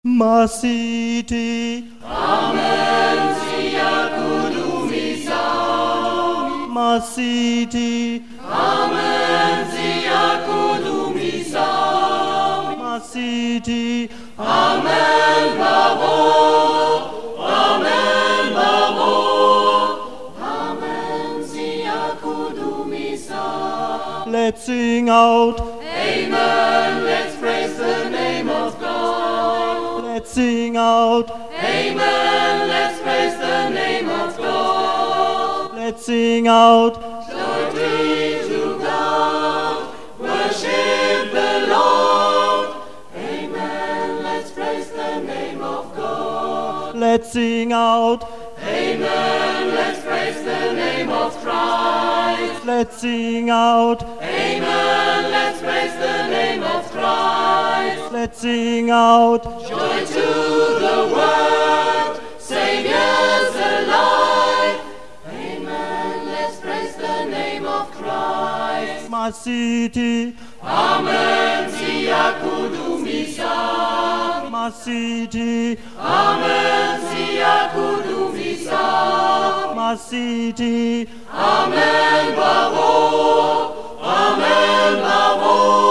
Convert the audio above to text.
Ma city, Amen, siya kudumisa. ma city, Amen, siya kudumisa. ma city, Amen, babo. Amen, babo. Amen, siya kudumisa. let's sing out, Amen, let's praise the name of God. let's sing out, Amen, let's praise the name of God. let's sing out, Glory to God, worship the Lord. Amen, let's praise the name of God. let's sing out, Amen, let's praise the name of Christ. let's sing out, Amen, let's praise the name of Christ. let's sing out, Joy to the world, Savior's alive. Amen, let's praise the name of Christ. ma city, Amen, siya kudumisa. ma city, Amen, siya kudumisa. ma city, Amen, babo. Amen, babo.